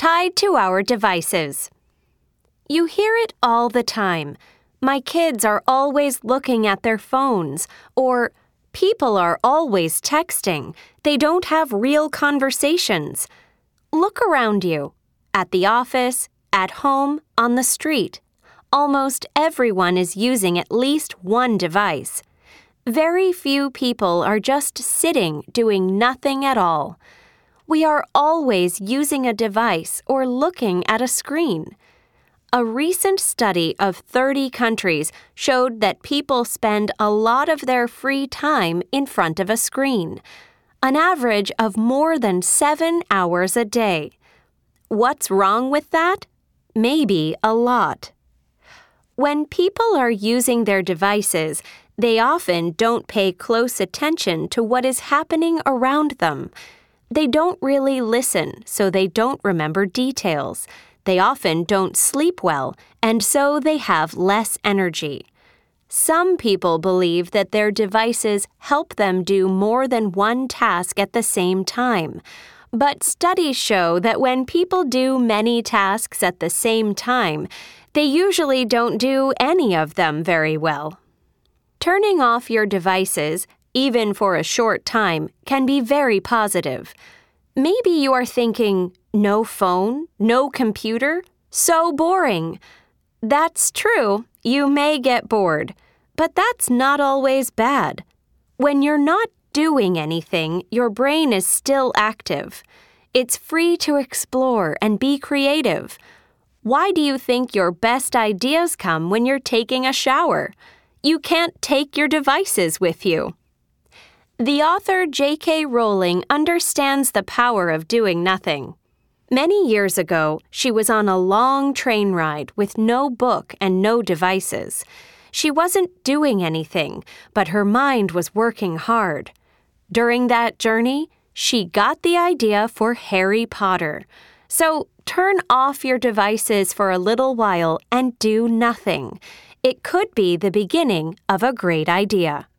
tied to our devices. You hear it all the time. My kids are always looking at their phones, or people are always texting. They don't have real conversations. Look around you. At the office, at home, on the street. Almost everyone is using at least one device. Very few people are just sitting doing nothing at all. We are always using a device or looking at a screen. A recent study of 30 countries showed that people spend a lot of their free time in front of a screen, an average of more than 7 hours a day. What's wrong with that? Maybe a lot. When people are using their devices, they often don't pay close attention to what is happening around them. They don't really listen, so they don't remember details. They often don't sleep well, and so they have less energy. Some people believe that their devices help them do more than one task at the same time. But studies show that when people do many tasks at the same time, they usually don't do any of them very well. Turning off your devices, even for a short time, can be very positive. Maybe you are thinking, no phone, no computer, so boring. That's true, you may get bored, but that's not always bad. When you're not doing anything, your brain is still active. It's free to explore and be creative. Why do you think your best ideas come when you're taking a shower? You can't take your devices with you. The author J.K. Rowling understands the power of doing nothing. Many years ago, she was on a long train ride with no book and no devices. She wasn't doing anything, but her mind was working hard. During that journey, she got the idea for Harry Potter. So turn off your devices for a little while and do nothing. It could be the beginning of a great idea.